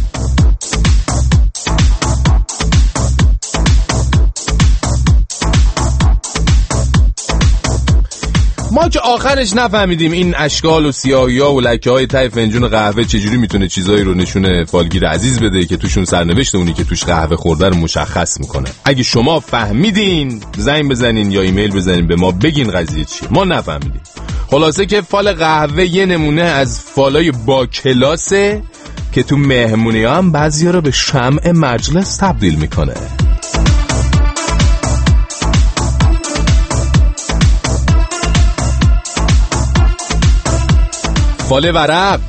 ما که آخرش نفهمیدیم این اشکال و سیاهی‌ها و لکه‌های ته فنجون قهوه چجوری میتونه چیزایی رو نشونه فالگیر عزیز بده که توشون سرنوشت اونی که توش قهوه خورده رو مشخص میکنه. اگه شما فهمیدین زنگ بزنین یا ایمیل بزنین به ما بگین قضیه چیه. ما نفهمیدیم. خلاصه که فال قهوه یه نمونه از فالای با کلاسه که تو مهمونی ها هم بعضی رو به شمع مجلس تبدیل میکنه. فال ورق.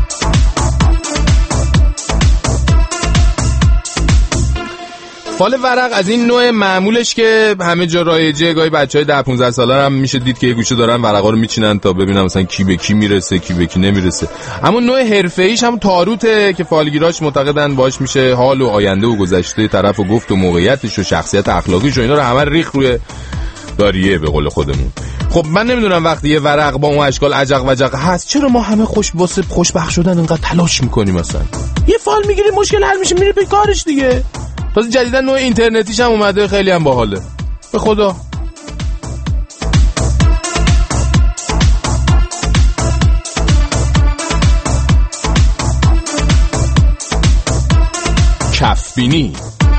فال ورق از این نوع معمولش که همه جا رایجه، گاهی بچهای 10-15 ساله هم میشه دید که یه گوشه دارن ورقا رو میچینن تا ببینن مثلا کی به کی میرسه کی به کی نمیرسه. اما نوع حرفه‌ایش هم تاروته که فالگیراش معتقدن باش میشه حال و آینده و گذشته طرف و گفت و موقعیتش و شخصیت اخلاقیش و اینا رو همه ریخ روی داریه به قول خودمون. خب من نمیدونم وقتی یه ورق با اون اشکال عجق وجق هست چرا ما همه خوشبخت شدن انقدر تلاش میکنیم. مثلا یه فال میگیری مشکل حل میشه میره به کارش دیگه. تازه جدیدا نوع اینترنتیش هم اومده، خیلی هم باحاله. به خدا کفبینی.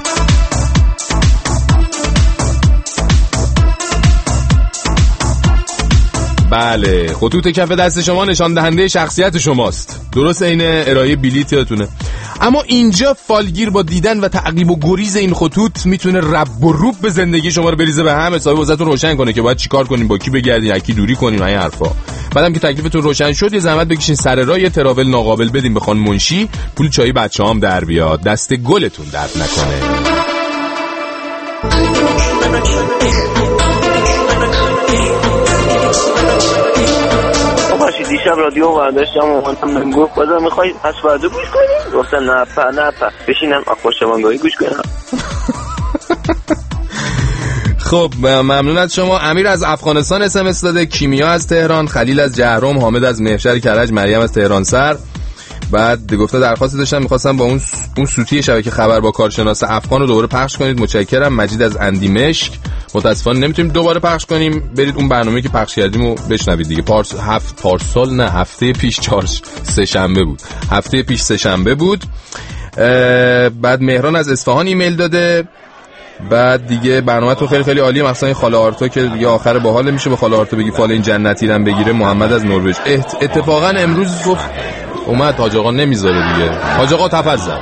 بله، خطوط کف دست شما نشان دهنده شخصیت شماست. درست عین ارائه بلیط یادتونه. اما اینجا فالگیر با دیدن و تعقیب و گریز این خطوط میتونه رب و روب به زندگی شما رو بریزه به هم، حسابی واسهتون روشن کنه که باید چیکار کنین، با کی بگردین، از کی دوری کنین، این حرفا. بعدم که تکلیفتون روشن شد یه زحمت بکشین سر راه، یه تراول ناقابل بدین به خانم منشی، پول چای بچه‌هام در بیاد، دست گلتون درد نکنه. دیشب رادیو برداشتم و من گفت بازم میخوای از فردا گوش کنی؟ گفتم نه بشینم خوشبانگاهی گوش کنم. خب ممنون از شما. امیر از افغانستان SMS داده، کیمیا از تهران، خلیل از جهرم، حامد از مهشر کرج، مریم از تهران سر. بعد گفته درخواست داشتم میخواستم با اون سوتی شبکه خبر با کارشناس افغان رو دوباره پخش کنید، متشکرم. مجید از اندیمشک، متاسفانه نمیتونیم دوباره پخش کنیم، برید اون برنامه‌ای که پخش کردیم رو بشنوید دیگه. هفته پیش سه شنبه بود. بعد مهران از اصفهان ایمیل داده. بعد دیگه برنامه‌تون خیلی خیلی عالیه، مثلا خاله آرتا که دیگه آخر باحال میشه به خاله آرتا بگی فال این جنتی رم بگیره. محمد از نروژ، اتفاقا امروز گفت اومد حاج آقا نمیذاره دیگه. حاج آقا تفضل.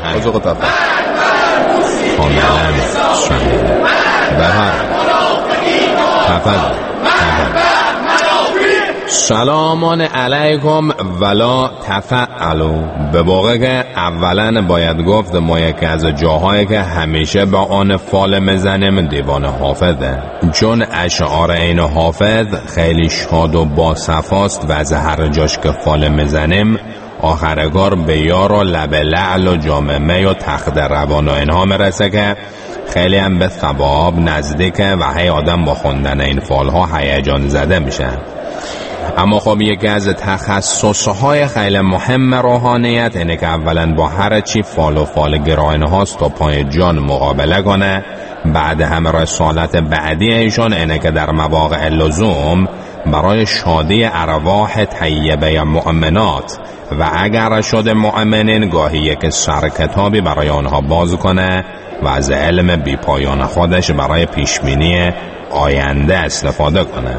سلامان علیکم ولا تفعلوا. به واقع که اولا باید گفت ما یکی از جاهایی که همیشه با آن فال میزنیم دیوان حافظه، چون اشعار این حافظ خیلی شاد و با صفاست و از هر جاش که فال میزنیم آخرگار به یار و لب لعل و جامعه و تخت روان و اینها مرسه که خیلی هم به ثواب نزدیکه و هی آدم با خوندن این فالها هیجان زده میشه. اما خب یکی از تخصصهای خیلی مهم روحانیت اینه که اولا با هر چی فال و فال گراین هاست تا پای جان مقابله کنه بعد همه رسالت بعدی ایشون اینه که در مواقع لزوم برای شادی ارواح طیبه مؤمنات و اگر شده مؤمنین گاهی یک سرکتابی برای آنها باز کنه و از علم بیپایان خودش برای پیشبینی آینده استفاده کنه.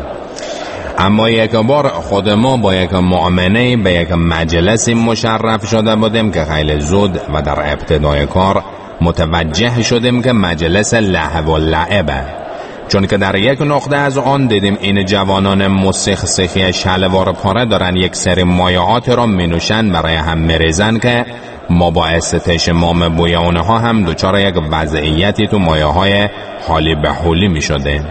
اما یک بار خود ما با یک مؤمنه به یک مجلسی مشرف شده بودیم که خیلی زود و در ابتدای کار متوجه شدیم که مجلس لهو و لعبه، چون که در یک نقطه از آن دیدیم این جوانان مسخسخی شلوار پاره دارن یک سری مایعات را مینوشن برای هم میریزن که ما با استشمام بوی اونها هم دوچار یک وضعیتی تو مایه های حالی به حولی می شده.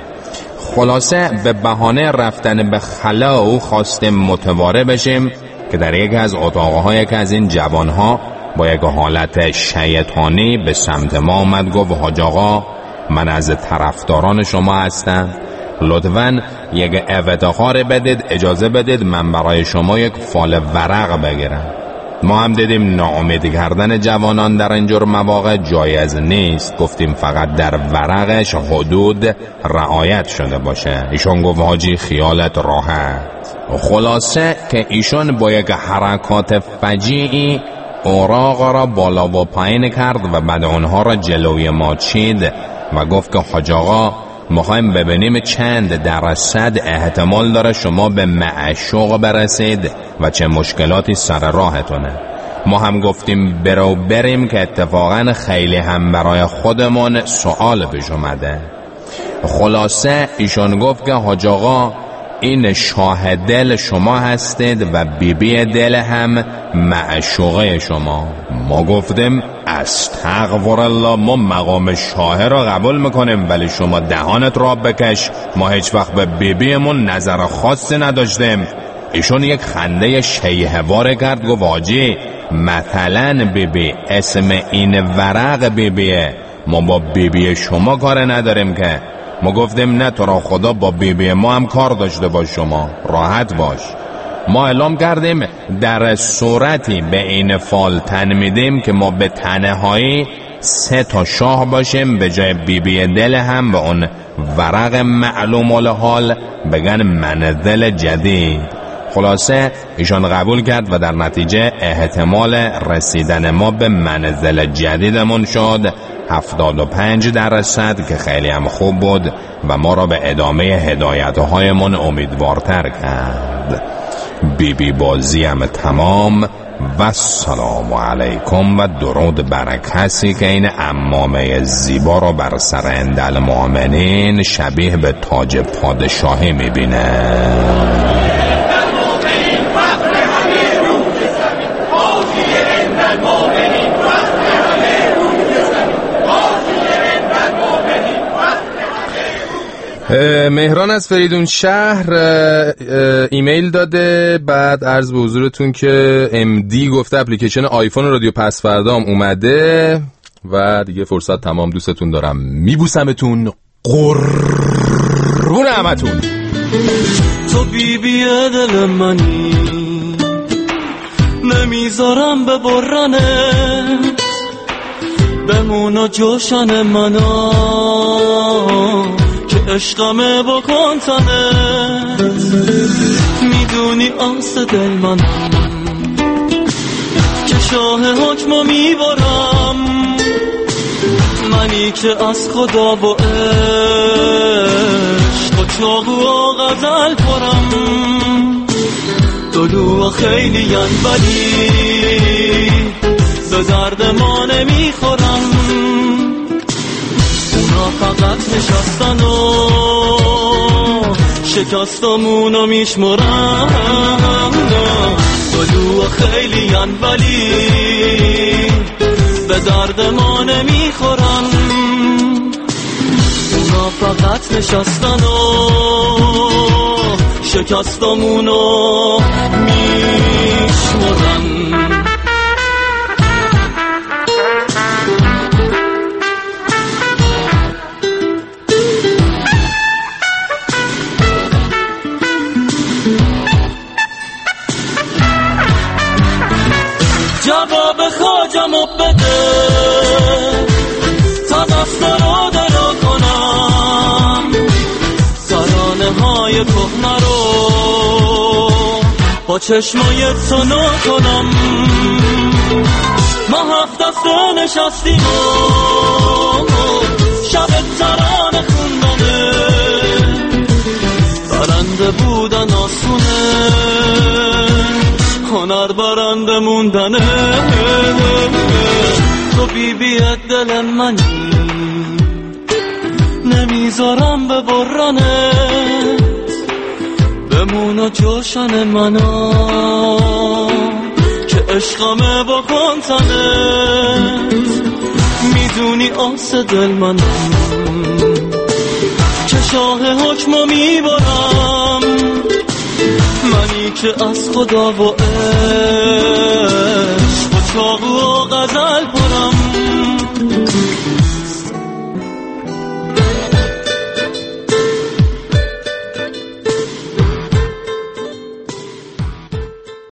خلاصه به بهانه رفتن به خلا خواستیم متواره بشیم که در یک از اتاقهای که از این جوانها با یک حالت شیطانی به سمت ما آمد. گفت حاج آقا من از طرفداران شما هستم، لطفاً یک افتخار بدید، اجازه بدید من برای شما یک فال ورق بگیرم. ما هم دیدیم ناامید کردن جوانان در اینجور مواقع جایز نیست، گفتیم فقط در ورقش حدود رعایت شده باشه. ایشون گفت حاجی خیالت راحت. خلاصه که ایشون با یک حرکات فجیعی اوراق را بالا و پایین کرد و بعد اونها را جلوی ما چید و گفت که حاج آقا میخوایم ببینیم چند درصد احتمال داره شما به معشوق برسید و چه مشکلاتی سر راهتونه. ما هم گفتیم بریم که اتفاقا خیلی هم برای خودمون سوال پیش اومده. خلاصه ایشون گفت که حاج آقا این شاه دل شما هستید و بیبی دل هم معشوقه شما. ما گفتیم استغفر الله، ما مقام شاه را قبول میکنیم ولی شما دهانت را بکش، ما هیچ وقت به بیبیمون نظر خاصی نداشتیم. ایشون یک خنده شیهواره کرد، گفت واجی مثلا بیبی اسم این ورق بیبیه، ما با بیبی شما کار نداریم که. ما گفتیم نه تو را خدا با بیبی ما هم کار داشته باش، شما راحت باش. ما اعلام کردیم در صورتی به این فال تن میدیم که ما به تنهایی 3 شاه باشیم، به جای بیبی دل هم به اون ورق معلوم الحال بگن منزل جدید. خلاصه ایشان قبول کرد و در نتیجه احتمال رسیدن ما به منزل جدیدمون شد 75% که خیلی هم خوب بود و ما را به ادامه هدایت‌هایمون امیدوارتر کرد. بیبی بازی هم تمام و السلام علیکم و درود بر کسی که این عمامه زیبا را بر سر اندل مؤمنین شبیه به تاج پادشاهی میبینه. مهران از فریدون شهر ایمیل داده، بعد عرض به حضورتون که MD گفته اپلیکیشن آیفون رادیو پس فردام اومده و دیگه فرصت تمام. دوستتون دارم، میبوسمتون، قربون همتون. تو بیبی دل منی، نمیذارم ببرنت، بمونا جوشن منا که عشقمه بکن تنت. میدونی آس دل منم که شاه حکمو میبرم، منی که از خدا با عشق و چاقو و غزل پرم. دلوها خیلی ولی به درد ما نمیخورم، اونا فقط نشستن و شکستمونو میشمرن. دلوها خیلی ولی به درد ما نمیخورن، اونا فقط نشستن و شکستمونو میشمرن. جواب خواجمو بده تا دست رو درو با چشمای تو نکنم. ما 7 دسته نشستیم و شب ترانه خوندنه، برنده بودن آسونه، هنر برنده موندنه. تو بی دل منی، نمیذارم به برانت، بمونا جوشن منا که عشقمه بکن تنت. میدونی آس دل منم که شاه حکمو میبرم، منی که از خدا و